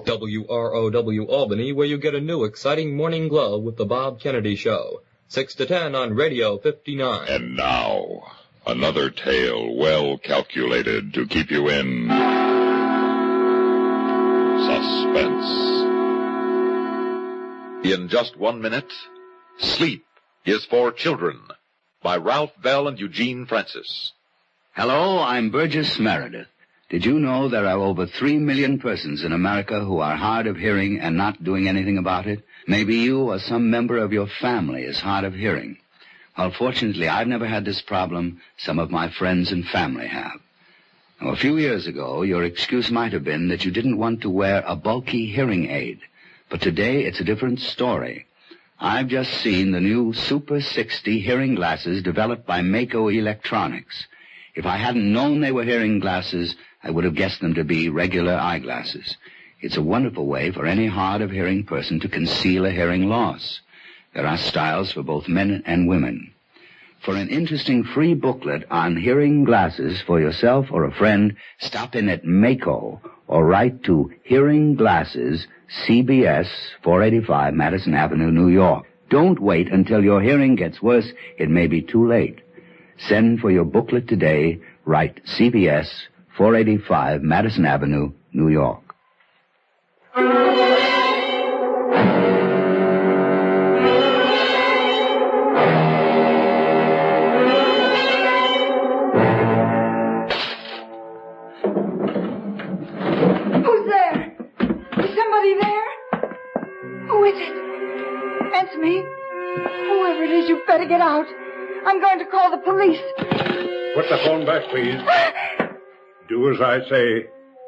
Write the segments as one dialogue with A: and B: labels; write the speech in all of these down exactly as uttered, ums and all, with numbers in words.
A: W R O W Albany, where you get a new exciting morning glow with the Bob Kennedy Show. six to ten on Radio fifty-nine.
B: And now, another tale well calculated to keep you in suspense. In just one minute, Sleep is for Children by Ralph Bell and Eugene Francis.
C: Hello, I'm Burgess Meredith. Did you know there are over three million persons in America who are hard of hearing and not doing anything about it? Maybe you or some member of your family is hard of hearing. Well, fortunately, I've never had this problem. Some of my friends and family have. Now, a few years ago, your excuse might have been that you didn't want to wear a bulky hearing aid. But today, it's a different story. I've just seen the new Super sixty hearing glasses developed by Mako Electronics. If I hadn't known they were hearing glasses, I would have guessed them to be regular eyeglasses. It's a wonderful way for any hard-of-hearing person to conceal a hearing loss. There are styles for both men and women. For an interesting free booklet on hearing glasses for yourself or a friend, stop in at Mako or write to Hearing Glasses, C B S, four eighty-five Madison Avenue, New York. Don't wait until your hearing gets worse. It may be too late. Send for your booklet today. Write C B S, four eighty-five Madison Avenue, New York.
D: Who's there? Is somebody there? Who is it? Answer me. Whoever it is, you better get out. I'm going to call the police.
E: Put the phone back, please. Do as I say.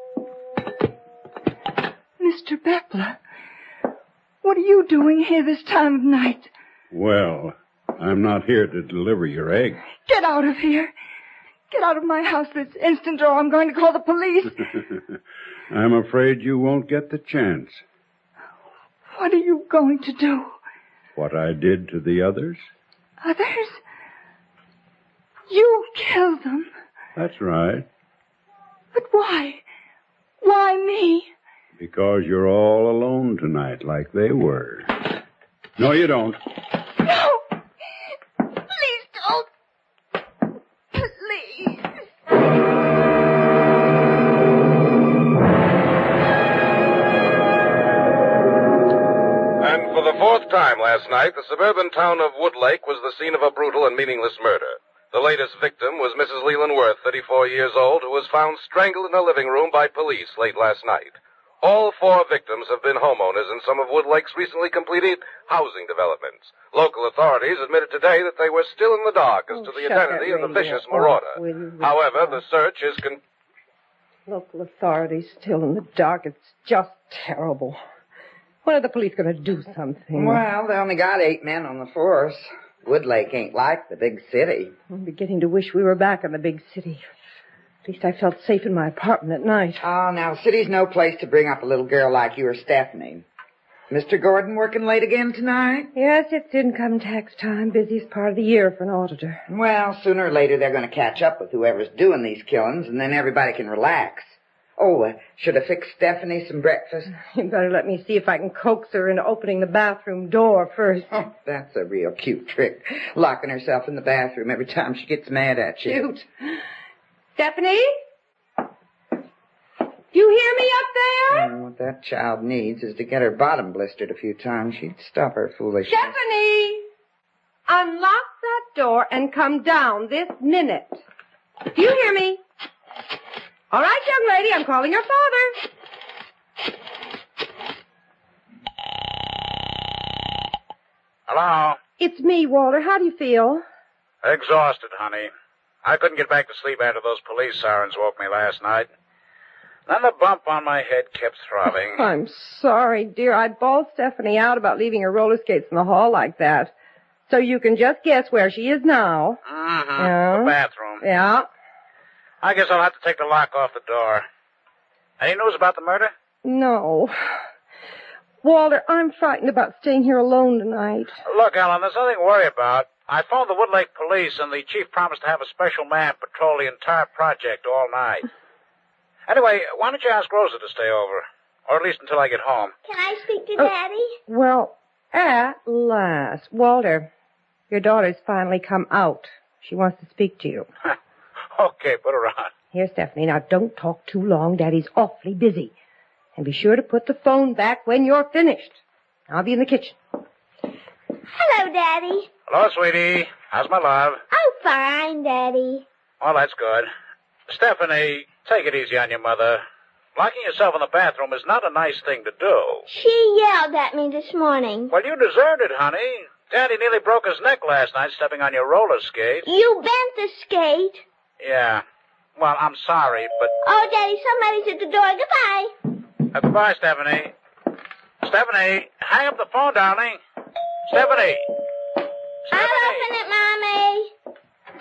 D: Mister Beppler, what are you doing here this time of night?
E: Well, I'm not here to deliver your egg.
D: Get out of here. Get out of my house this instant or I'm going to call the police.
E: I'm afraid you won't get the chance.
D: What are you going to do?
E: What I did to the others?
D: Others? You killed them.
E: That's right.
D: But why? Why me?
E: Because you're all alone tonight, like they were. No, you don't.
D: No! Please don't. Please.
F: And for the fourth time last night, the suburban town of Woodlake was the scene of a brutal and meaningless murder. The latest victim was Missus Leland Worth, thirty-four years old, who was found strangled in her living room by police late last night. All four victims have been homeowners in some of Woodlake's recently completed housing developments. Local authorities admitted today that they were still in the dark as
G: oh,
F: to the identity of the vicious marauder. However, the search is... Con-
G: Local authorities still in the dark. It's just terrible. When are the police going to do something?
H: Well, they only got eight men on the force. Woodlake ain't like the big city.
G: I'm beginning to wish we were back in the big city. At least I felt safe in my apartment at night.
H: Oh, now, city's no place to bring up a little girl like you or Stephanie. Mister Gordon working late again tonight?
G: Yes, it's income tax time. Busiest part of the year for an auditor.
H: Well, sooner or later they're going to catch up with whoever's doing these killings, and then everybody can relax. Oh, uh, should I fix Stephanie some breakfast?
G: You better let me see if I can coax her into opening the bathroom door first.
H: Oh, that's a real cute trick. Locking herself in the bathroom every time she gets mad at you.
G: Cute. Stephanie? You hear me up there?
H: Mm, what that child needs is to get her bottom blistered a few times. She'd stop her foolishness.
G: Stephanie! Unlock that door and come down this minute. Do you hear me? All right, young lady, I'm calling your father.
I: Hello?
G: It's me, Walter. How do you feel?
I: Exhausted, honey. I couldn't get back to sleep after those police sirens woke me last night. Then the bump on my head kept throbbing.
G: Oh, I'm sorry, dear. I bawled Stephanie out about leaving her roller skates in the hall like that. So you can just guess where she is now.
I: Mm-hmm.
G: Yeah.
I: The bathroom.
G: Yeah.
I: I guess I'll have to take the lock off the door. Any news about the murder?
G: No. Walter, I'm frightened about staying here alone tonight.
I: Look, Ellen, there's nothing to worry about. I phoned the Woodlake police, and the chief promised to have a special man patrol the entire project all night. Anyway, why don't you ask Rosa to stay over? Or at least until I get home.
J: Can I speak to
G: Oh.
J: Daddy?
G: Well, at last. Walter, your daughter's finally come out. She wants to speak to you.
I: Okay, put her on.
G: Here, Stephanie, now don't talk too long. Daddy's awfully busy. And be sure to put the phone back when you're finished. I'll be in the kitchen.
J: Hello, Daddy.
I: Hello, sweetie. How's my love?
J: Oh, fine, Daddy.
I: Well, that's good. Stephanie, take it easy on your mother. Locking yourself in the bathroom is not a nice thing to do.
J: She yelled at me this morning.
I: Well, you deserved it, honey. Daddy nearly broke his neck last night stepping on your roller skate.
J: You bent the skate.
I: Yeah. Well, I'm sorry, but...
J: Oh, Daddy, somebody's at the door. Goodbye.
I: Uh, goodbye, Stephanie. Stephanie, hang up the phone, darling. Stephanie.
J: I'll open it,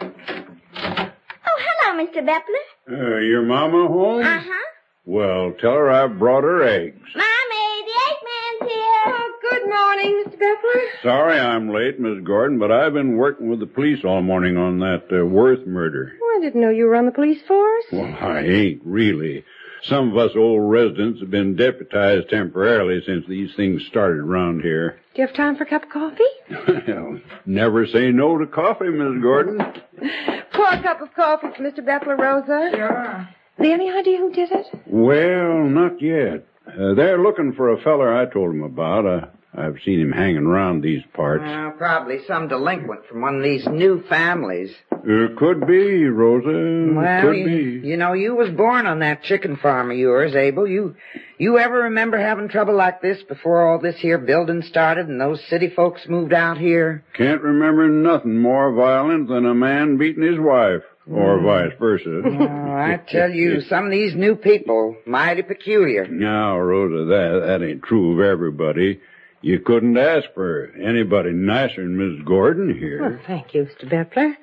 J: Mommy. Oh, hello, Mister Bepler.
E: Uh, your mama home?
J: Uh-huh.
E: Well, tell her I've brought her eggs.
J: Mommy, the Eggman's here.
G: Oh, good morning, Mister Bepler.
E: Sorry I'm late, Miss Gordon, but I've been working with the police all morning on that uh, Worth murder.
G: Well, I didn't know you were on the police force.
E: Well, I ain't really. Some of us old residents have been deputized temporarily since these things started around here.
G: Do you have time for a cup of coffee?
E: Well, never say no to coffee, Miss Gordon.
G: Pour a cup of coffee for Mister Bepler, Rosa.
H: Sure.
G: Any idea who did it?
E: Well, not yet. Uh, they're looking for a feller I told them about. Uh, I've seen him hanging around these parts.
H: Well, probably some delinquent from one of these new families.
E: Uh, could be, Rosa.
H: Well,
E: could
H: you,
E: be.
H: you know, you was born on that chicken farm of yours, Abel. You, you ever remember having trouble like this before all this here building started and those city folks moved out here?
E: Can't remember nothing more violent than a man beating his wife, or
H: Mm.
E: vice versa.
H: Oh, I tell you, some of these new people, mighty peculiar.
E: Now, Rosa, that, that ain't true of everybody. You couldn't ask for anybody nicer than Miss Gordon here.
G: Well, thank you, Mister Bepler.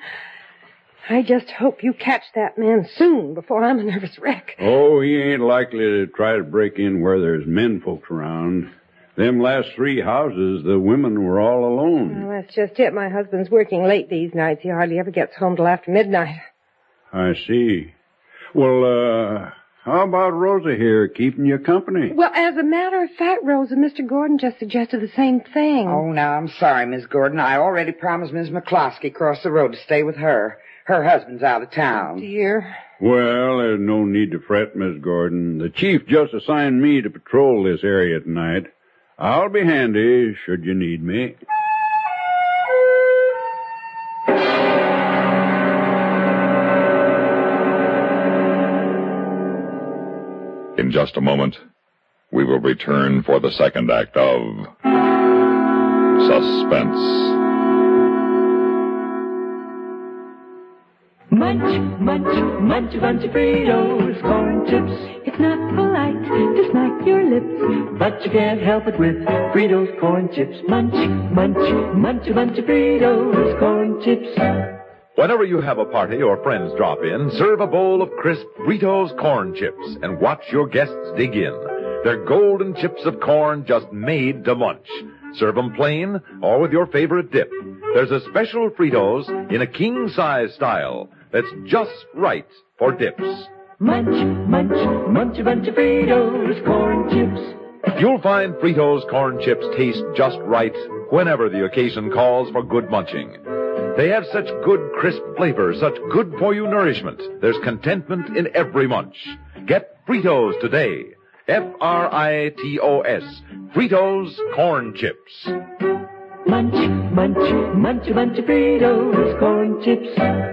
G: I just hope you catch that man soon before I'm a nervous wreck.
E: Oh, he ain't likely to try to break in where there's men folks around. Them last three houses, the women were all alone.
G: Well, that's just it. My husband's working late these nights. He hardly ever gets home till after midnight.
E: I see. Well, uh, how about Rosa here keeping you company?
G: Well, as a matter of fact, Rosa, Mister Gordon just suggested the same thing.
H: Oh, now, I'm sorry, Miss Gordon. I already promised Miss McCloskey across the road to stay with her. Her husband's out of town.
G: Oh, dear.
E: Well, there's no need to fret, Miss Gordon. The chief just assigned me to patrol this area tonight. I'll be handy should you need me.
B: In just a moment, we will return for the second act of Suspense.
K: Munch, munch, munch a bunch of Fritos, corn chips. It's not polite to smack your lips, but you can't help it with Fritos corn chips. Munch, munch, munch a bunch of Fritos, corn chips.
L: Whenever you have a party or friends drop in, serve a bowl of crisp Fritos corn chips and watch your guests dig in. They're golden chips of corn just made to munch. Serve them plain or with your favorite dip. There's a special Fritos in a king-size style that's just right for dips.
K: Munch, munch, munch a bunch of Fritos corn chips.
L: You'll find Fritos corn chips taste just right whenever the occasion calls for good munching. They have such good crisp flavor, such good-for-you nourishment. There's contentment in every munch. Get Fritos today. F R I T O S. Fritos corn chips.
K: Munch, munch, munch a bunch of Fritos corn chips.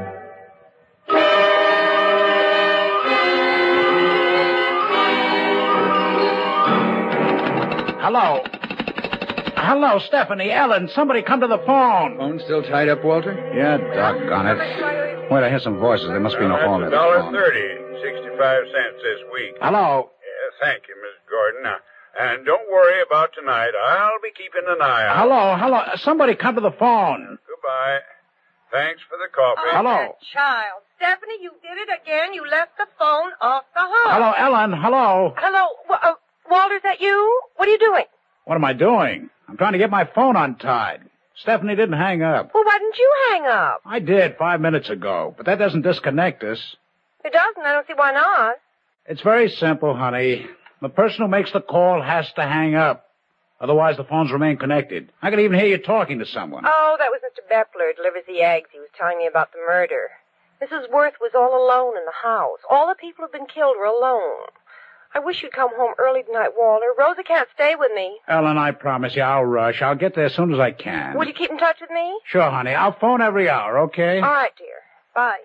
I: Hello. Hello, Stephanie, Ellen. Somebody come to the phone.
M: Phone still tied up, Walter?
I: Yeah, doggone it. Wait, I hear some voices. There must be no phone at the
N: dollar
I: phone.
N: thirty, sixty-five cents this week.
I: Hello.
N: Yeah, thank you, Miss Gordon. Now, and don't worry about tonight. I'll be keeping an eye out.
I: Hello, hello. Somebody come to the phone.
N: Goodbye. Thanks for the coffee.
G: Oh,
I: Hello.
G: that child. Stephanie, you did it again. You left the phone off the hook.
I: Hello, Ellen. Hello.
G: Hello. Uh, Walter, is that you? What are you doing?
I: What am I doing? I'm trying to get my phone untied. Stephanie didn't hang up.
G: Well, why didn't you hang up?
I: I did five minutes ago, but that doesn't disconnect us.
G: It doesn't. I don't see why not.
I: It's very simple, honey.
M: The person who makes the call has to hang up. Otherwise, the phones remain connected. I can even hear you talking to someone.
G: Oh, that was Mister Bepler, delivers the eggs. He was telling me about the murder. Missus Worth was all alone in the house. All the people who've been killed were alone. I wish you'd come home early tonight, Walter. Rosa can't stay with me.
M: Ellen, I promise you, I'll rush. I'll get there as soon as I can.
G: Would you keep in touch with me?
M: Sure, honey. I'll phone every hour, okay?
G: All right, dear. Bye.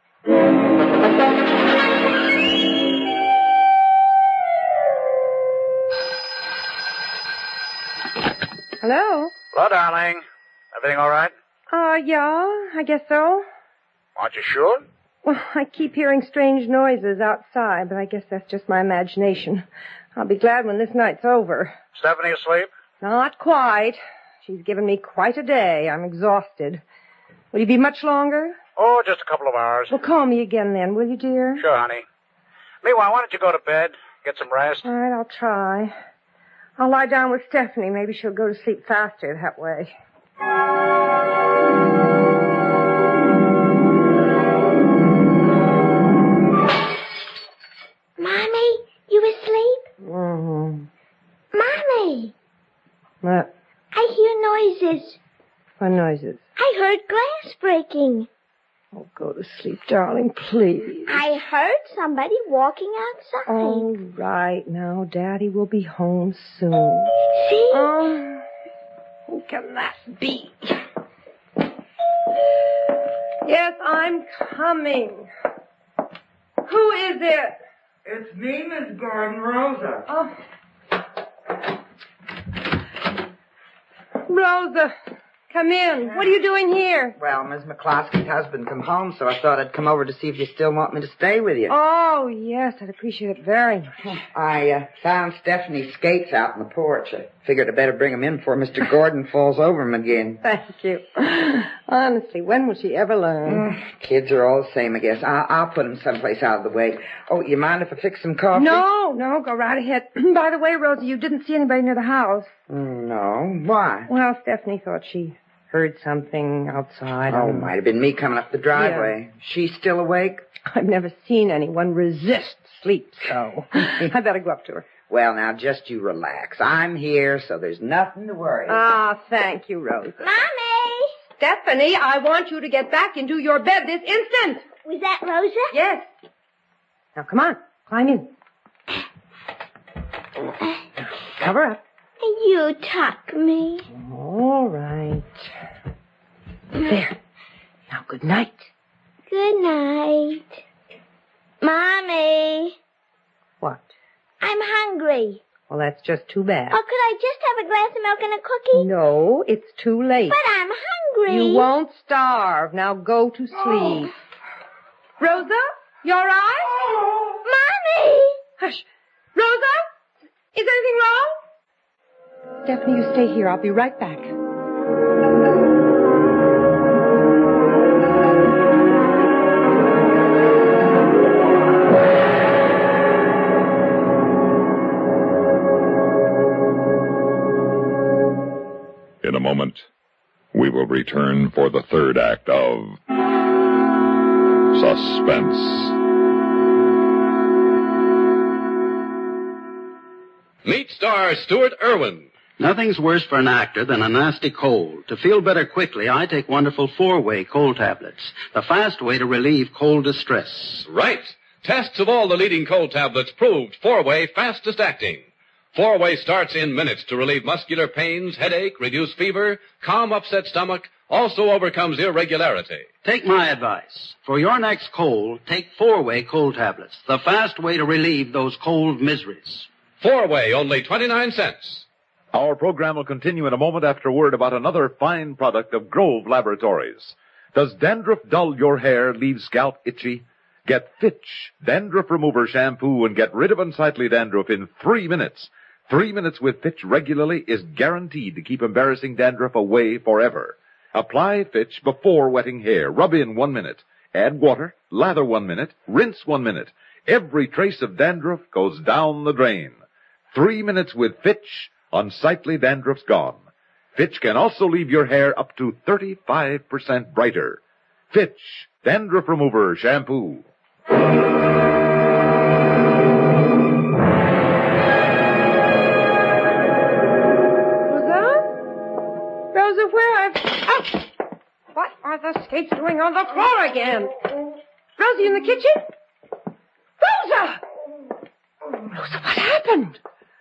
G: Hello?
I: Hello, darling. Everything all right?
G: Uh, yeah, I guess so.
I: Aren't you sure?
G: Well, I keep hearing strange noises outside, but I guess that's just my imagination. I'll be glad when this night's over.
I: Stephanie asleep?
G: Not quite. She's given me quite a day. I'm exhausted. Will you be much longer?
I: Oh, just a couple of hours.
G: Well, call me again then, will you, dear?
I: Sure, honey. Meanwhile, why don't you go to bed, get some rest?
G: All right, I'll try. I'll lie down with Stephanie. Maybe she'll go to sleep faster that way.
J: Mommy, you asleep?
G: Mm-hmm.
J: Mommy,
G: What?
J: I hear noises.
G: What noises?
J: I heard glass breaking.
G: Oh, go to sleep, darling, please.
J: I heard somebody walking outside.
G: All right, now, Daddy will be home soon.
J: See?
G: Oh, who can that be? Yes, I'm coming. Who is it?
H: It's me, Miss Gordon, Rosa.
G: Oh. Rosa, come in. What are you doing here?
H: Well, Miss McCloskey's husband come home, so I thought I'd come over to see if you still want me to stay with you.
G: Oh, yes, I'd appreciate it very much.
H: I uh, found Stephanie's skates out on the porch. I figured I'd better bring them in before Mister Gordon falls over them again.
G: Thank you. Honestly, when will she ever learn?
H: Mm, kids are all the same, I guess. I'll, I'll put them someplace out of the way. Oh, you mind if I fix some coffee?
G: No, no, go right ahead. By the way, Rosie, you didn't see anybody near the house.
H: Mm, no. Why?
G: Well, Stephanie thought she heard something outside.
H: Oh, might have been me coming up the driveway. Yeah. She's still awake?
G: I've never seen anyone resist sleep so. I better go up to her.
H: Well, now, just you relax. I'm here, so there's nothing to worry about.
G: Ah, thank you, Rosa.
J: Mommy!
G: Stephanie, I want you to get back into your bed this instant.
J: Was that Rosa?
G: Yes. Now, come on. Climb in. Cover up.
J: You tuck me.
G: All right. There. Now, good night.
J: Good night. Mommy.
G: What?
J: I'm hungry.
G: Well, that's just too bad.
J: Oh, could I just have a glass of milk and a cookie?
G: No, it's too late.
J: But I'm hungry.
G: You won't starve. Now go to sleep. Oh. Rosa, you all right?
J: Oh. Mommy!
G: Hush. Rosa? Is anything wrong? Stephanie, you stay here. I'll be right back.
L: In a moment, we will return for the third act of Suspense.
A: Meet star Stuart Irwin.
O: Nothing's worse for an actor than a nasty cold. To feel better quickly, I take wonderful four-way cold tablets, the fast way to relieve cold distress.
A: Right. Tests of all the leading cold tablets proved four-way fastest acting. Four-way starts in minutes to relieve muscular pains, headache, reduce fever, calm upset stomach, also overcomes irregularity.
O: Take my advice. For your next cold, take four-way cold tablets, the fast way to relieve those cold miseries.
A: Four-way, only twenty-nine cents.
L: Our program will continue in a moment after word about another fine product of Grove Laboratories. Does dandruff dull your hair, leave scalp itchy? Get Fitch Dandruff Remover Shampoo and get rid of unsightly dandruff in three minutes. Three minutes with Fitch regularly is guaranteed to keep embarrassing dandruff away forever. Apply Fitch before wetting hair. Rub in one minute. Add water. Lather one minute. Rinse one minute. Every trace of dandruff goes down the drain. Three minutes with Fitch. Unsightly dandruff's gone. Fitch can also leave your hair up to thirty-five percent brighter. Fitch Dandruff Remover Shampoo.
G: are the skates doing on the floor again? Rosie in the kitchen? Rosa! Rosa, what happened?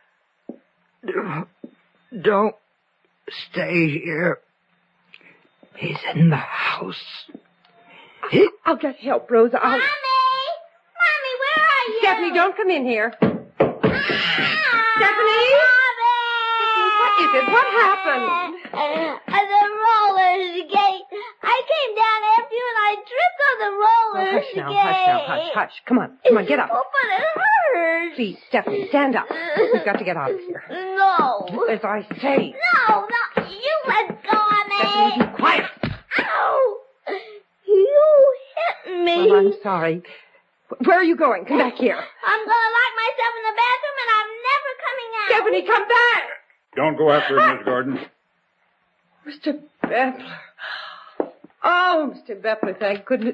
H: Don't stay here. He's in the house.
G: He... I'll get help, Rosa. I'll...
J: Mommy! Mommy, where are you?
G: Stephanie, don't come in here. Ah! Stephanie?
J: Mommy!
G: What is it? What happened?
J: Uh, the roller skate. I came down after you and I tripped on the roller
G: Oh, hush
J: skate.
G: now, hush now, hush, hush. Come on, come on, get up.
J: Oh, but it hurts.
G: Please, Stephanie, stand up. We've got to get out of here.
J: No.
G: As I say.
J: No, no, you let go of me.
G: Stephanie, be quiet.
J: Ow! You hit me.
G: Well, I'm sorry. Where are you going? Come back here.
J: I'm going to lock myself in the bathroom and I'm never coming out.
G: Stephanie, come back.
E: Don't go after her, Miss Gordon.
G: Mister Bepler. Oh, Mister Bepler, thank goodness.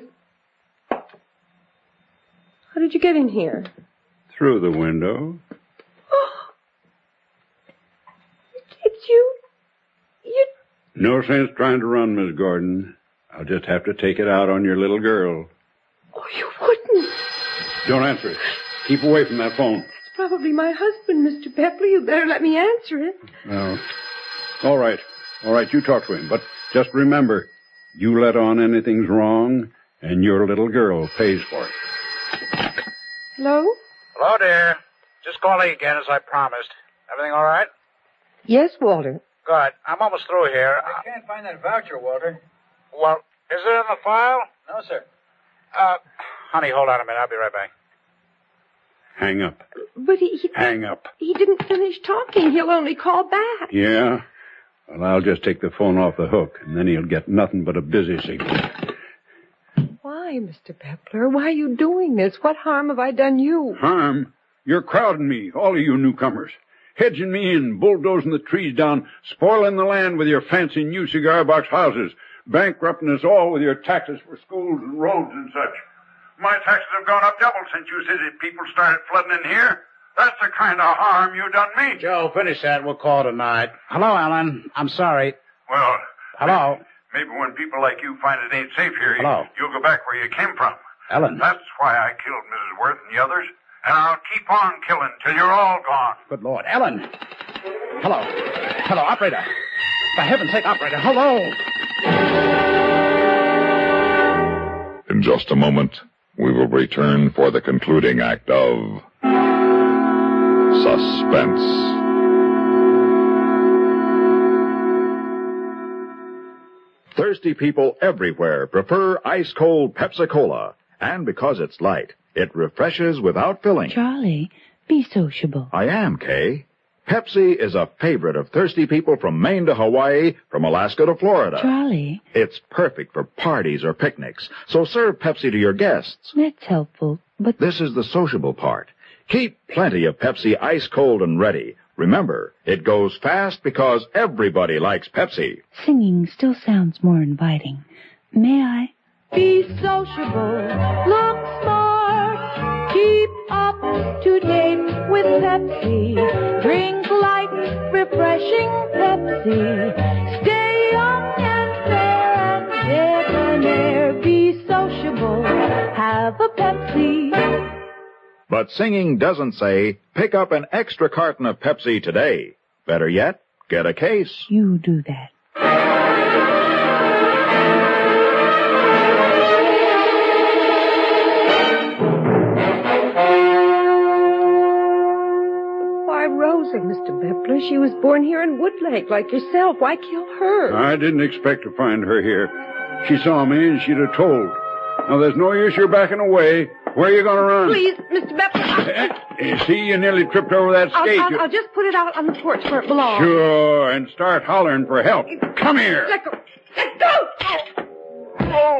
G: How did you get in here?
E: Through the window.
G: Oh. It's you. You...
E: No sense trying to run, Miss Gordon. I'll just have to take it out on your little girl.
G: Oh, you wouldn't.
E: Don't answer it. Keep away from that phone.
G: It's probably my husband, Mister Bepler. You better let me answer it.
E: No. All right. All right, you talk to him. But just remember, you let on anything's wrong, and your little girl pays for it.
G: Hello?
I: Hello, dear. Just calling again as I promised. Everything all right?
G: Yes, Walter.
I: Good. I'm almost through here.
M: I can't find that voucher, Walter.
I: Well, is it in the file?
M: No, sir.
I: Uh, honey, hold on a minute. I'll be right back.
E: Hang up.
G: But he... he
E: Hang up.
G: He didn't finish talking. He'll only call back.
E: Yeah? Well, I'll just take the phone off the hook, and then he'll get nothing but a busy signal.
G: Why, Mister Bepler? Why are you doing this? What harm have I done you?
E: Harm? You're crowding me, all of you newcomers. Hedging me in, bulldozing the trees down, spoiling the land with your fancy new cigar box houses, bankrupting us all with your taxes for schools and roads and such.
P: My taxes have gone up double since you city people started flooding in here. That's the kind of harm you done me.
M: Joe, finish that. We'll call tonight. Hello, Alan. I'm sorry.
P: Well...
M: Hello?
P: Maybe when people like you find it ain't safe here,
M: Hello?
P: you'll go back where you came from.
M: Ellen.
P: That's why I killed Missus Worth and the others. And I'll keep on killing till you're all gone.
M: Good Lord. Ellen. Hello. Hello, operator. For heaven's sake, operator. Hello.
B: In just a moment, we will return for the concluding act of Suspense.
L: Thirsty people everywhere prefer ice-cold Pepsi-Cola. And because it's light, it refreshes without filling.
Q: Charlie, be sociable.
L: I am, Kay. Pepsi is a favorite of thirsty people from Maine to Hawaii, from Alaska to Florida.
Q: Charlie.
L: It's perfect for parties or picnics, so serve Pepsi to your guests.
Q: That's helpful, but...
L: This is the sociable part. Keep plenty of Pepsi ice-cold and ready. Remember, it goes fast because everybody likes Pepsi.
Q: Singing still sounds more inviting. May I? Be sociable, look smart, keep up to date with Pepsi. Drink light, refreshing Pepsi. Stay young and fair and debonair. Be sociable, have a Pepsi.
L: But singing doesn't say, pick up an extra carton of Pepsi today. Better yet, get a case.
Q: You do that.
G: Why, Rosa, Mister Bepler, she was born here in Woodlake like yourself. Why kill her?
E: I didn't expect to find her here. She saw me and she'd have told. Now, there's no use you're backing away. Where are you going to run?
G: Please, Mister Bepler.
E: You see, you nearly tripped over that skate.
G: I'll, I'll, I'll just put it out on the porch where it belongs.
E: Sure, and start hollering for help. Come here.
G: Let go. Let go! Oh.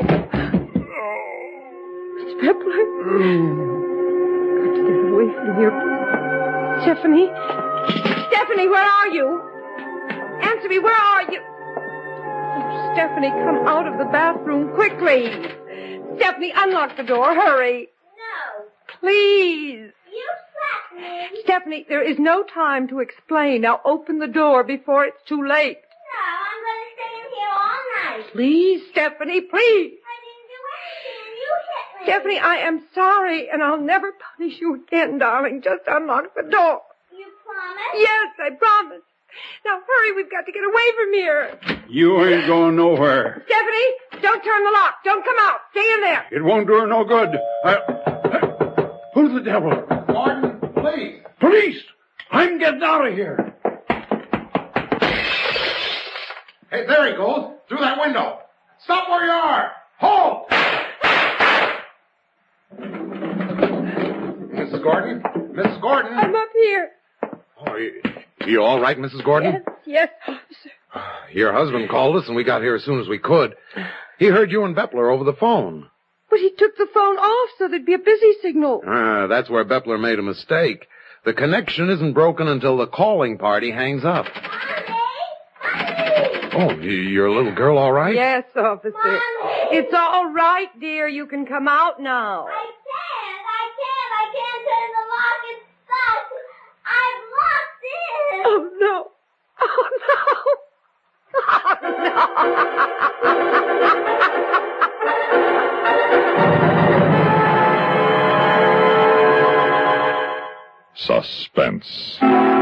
G: Mister Bepler. Got to get away from here. Stephanie? Stephanie, where are you? Answer me, where are you? Oh, Stephanie, come out of the bathroom quickly. Stephanie, unlock the door. Hurry.
J: No.
G: Please.
J: You slapped me.
G: Stephanie, there is no time to explain. Now open the door before it's too late.
J: No, I'm going to stay in here all night.
G: right. Please, Stephanie, please. Stephanie, I am sorry, and I'll never punish you again, darling. Just unlock the door.
J: You promise?
G: Yes, I promise. Now, hurry, we've got to get away from here.
E: You ain't going nowhere.
G: Stephanie, don't turn the lock. Don't come out. Stay in there.
E: It won't do her no good. I... Who's the devil?
R: Gordon, please.
E: Police! I'm getting out of here.
R: Hey, there he goes. Through that window. Stop where you are. Halt! Missus Gordon? Missus Gordon?
G: I'm up here.
R: Oh, you, you all right, Missus Gordon?
G: Yes, yes, officer.
R: Your husband called us, and we got here as soon as we could. He heard you and Bepler over the phone.
G: But he took the phone off so there'd be a busy signal.
R: Ah, that's where Bepler made a mistake. The connection isn't broken until the calling party hangs up. Oh, y- your little girl all right?
G: Yes, officer.
J: Mommy.
G: It's all right, dear. You can come out now.
J: I can't. I can't. I can't turn the lock. It's stuck. I'm locked in.
G: Oh, no. Oh, no.
B: Suspense.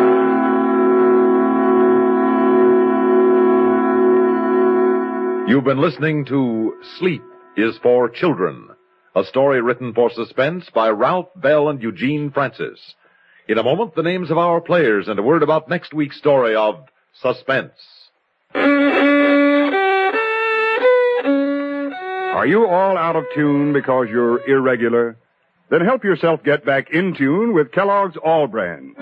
L: You've been listening to Sleep is for Children, a story written for suspense by Ralph Bell and Eugene Francis. In a moment, the names of our players and a word about next week's story of Suspense.
E: Are you all out of tune because you're irregular? Then help yourself get back in tune with Kellogg's All Brand.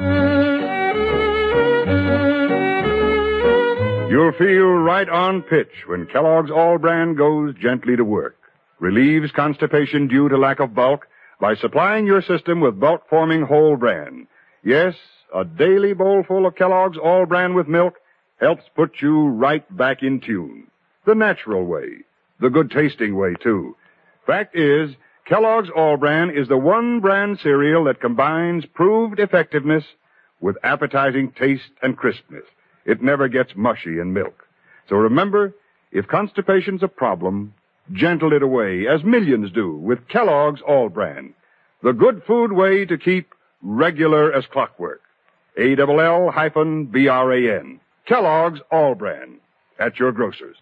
E: You'll feel right on pitch when Kellogg's All Brand goes gently to work. Relieves constipation due to lack of bulk by supplying your system with bulk-forming whole bran. Yes, a daily bowlful of Kellogg's All Brand with milk helps put you right back in tune. The natural way. The good-tasting way, too. Fact is, Kellogg's All Bran is the one brand cereal that combines proved effectiveness with appetizing taste and crispness. It never gets mushy in milk. So remember, if constipation's a problem, gentle it away, as millions do, with Kellogg's All Bran. The good food way to keep regular as clockwork. A L L hyphen B R A N. Kellogg's All Bran. At your grocer's.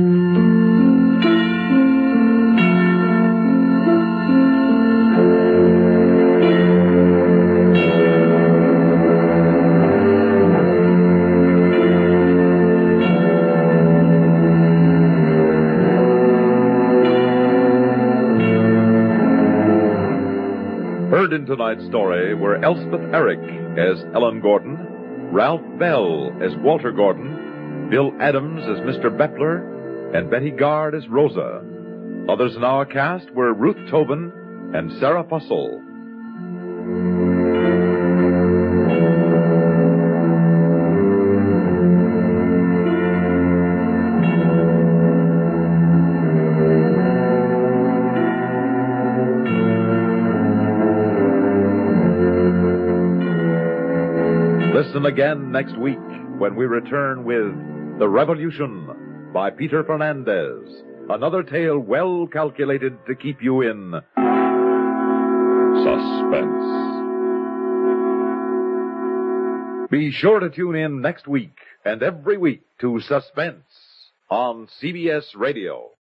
L: Heard in tonight's story were Elspeth Eric as Ellen Gordon, Ralph Bell as Walter Gordon, Bill Adams as Mister Bepler, and Betty Gard as Rosa. Others in our cast were Ruth Tobin and Sarah Fussell. Listen again next week when we return with The Revolution by Peter Fernandez, another tale well calculated to keep you in suspense. Be sure to tune in next week and every week to Suspense on C B S Radio.